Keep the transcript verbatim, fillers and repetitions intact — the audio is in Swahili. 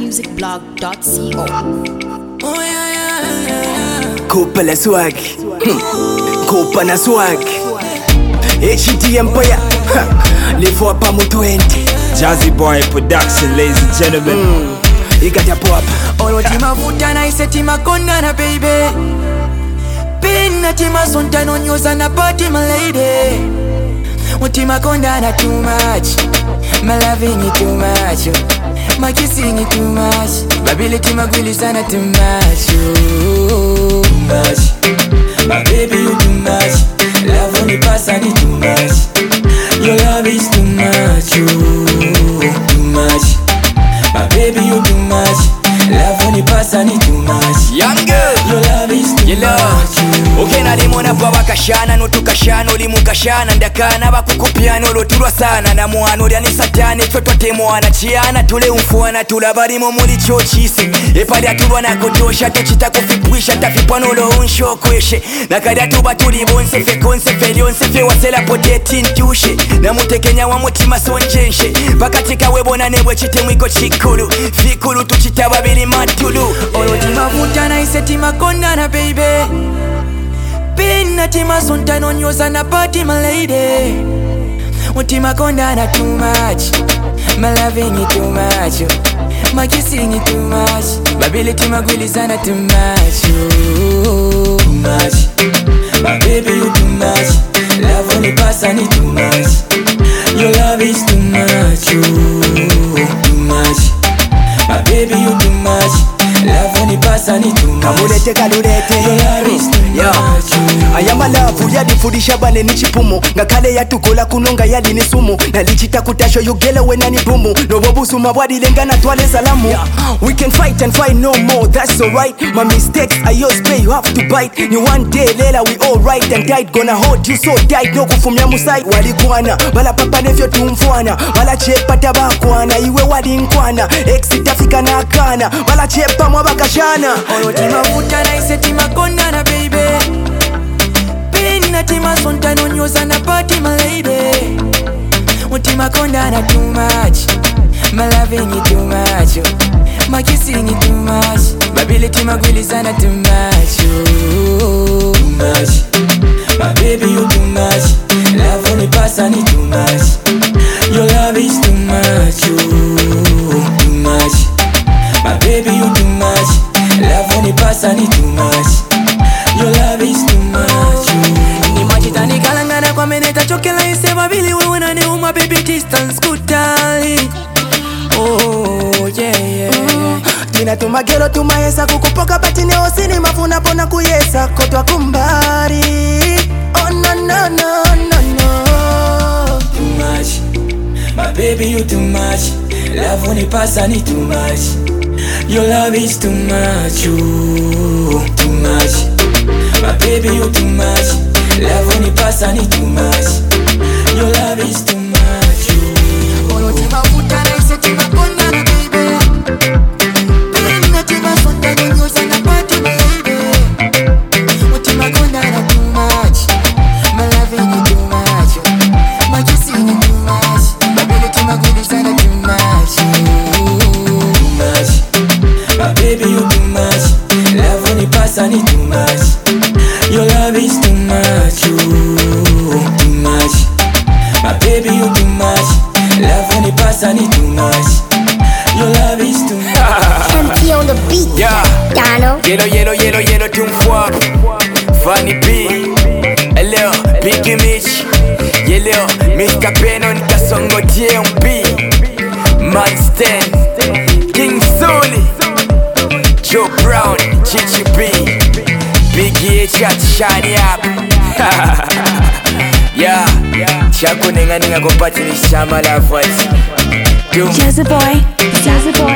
music blog dot co. Oh yeah, yeah, yeah. Kopa la swag, Kopa na swag, H D Empire, les fois pas mon twenty. Jazzy Boy Production, ladies and gentlemen. mm. You got your pop. Olo tima vuta na ise tima konda na baby. Pina tima sonta no nyoza na party my lady. Utima konda na too much. My loving you too much. My kissing you too much. Babili tima gwili sana too much. Too much. My baby you too much. Love only pass and too much. Your love is too much. Too much. My baby you too much. Love only pass and too much. Young girl, Your love is too you love. much. Okay na limona kwa bakashana no tukashana oli mukashana ndakana bakukupyana olotulwa sana na mwana lya ni satani fwe twatemwana chiana tule umfuana tulabali mu muli chochisi epali atulwa na kutosha tuchita kufipwisha tafipwa nolo unshokweshe nakali atuba tuli bonse fe konse fe lyonse fe wasela poteti ntushe na mutekenya wa mutima sonjenshe bakatika webona nebwe chitemwiko chikulu fikulu tuchita babili matulu Olotima vuta na ise tima konda na baby. Pina tima sonta no nyoza na party my lady. Utima konda na too much. My loving you too much. My kissing you too much. Babili tima gwili sana too much. Too much. My baby you too much. Love only pass and it too much. Your love is too much. Too much. My baby you too much. Love only pass and it too much. Kamulete kalulete Your love is too Yo. much. Ayama lavu yadifundisha bane ni chipumu ngakale yatukola kunonga yadi ni sumu nalichita kutasho yugele wena ni bumu nobobusuma bwadilengana twale salamu. yeah. We can fight and fight no more, that's alright. My mistakes I yours pay, you have to bite. Ni one day later we all right and died. Gonna hold you so tight no kufumya musai. Walikuana bala papa nevyo tumfuana bala chepa tabakwana iwe wadinkwana exitafika na kana bala chepa mwabakashana. Olotima vuta na ise tima konda na baby. Pina tima sonta no nyoza na party my lady. Utima konda na too much. My loving you too much. My kissing you too much. Babili tima gwili sana too much. Too much. My baby you too much. Love only pass and it too much. Your love is too much. Too much. My baby you too much. Love only pass and it too much. Your love is too much. Ni machitani kalangana kwa meneta chokela ise babili wewe na neuma baby distance kutali. Oh yeah yeah. mm. Tina tumagero tumayesa kukupoka batine osini mafuna pona kuyesa kotwa kumbari. Oh no no no no no. Too much. My baby you too much. Love only pass and it too much. Your love is too much, you too much. My baby you too much. Love only pass and it too much. Your love is too much, you. Olo tima vuta na ise tima konda na baby. Pina tima sonta no nyoza na party my lady. Utima konda na too much. My loving you too much. My kissing you too much. Babili tima gwili sana too much, too much. My baby you too much. Love only pass and it too much. Your love is too much. You too much. My baby you too much. Love only pass and it too much. Your love is too much. M T on the beat. Yeah. Dano. Yellow, yellow, yellow, yellow, tumfuap. Funny B. Hello, Biggie Mitch. Yellow, Mister Penon, Kasongo T M P. Mansten, King Soli, Joe Brown, Chichi B. Biggie H at Shiny Up. Yeah, Chaku Ninga Ninga Kopati ni Shama la voice. Jazzy Boy, Jazzy Boy.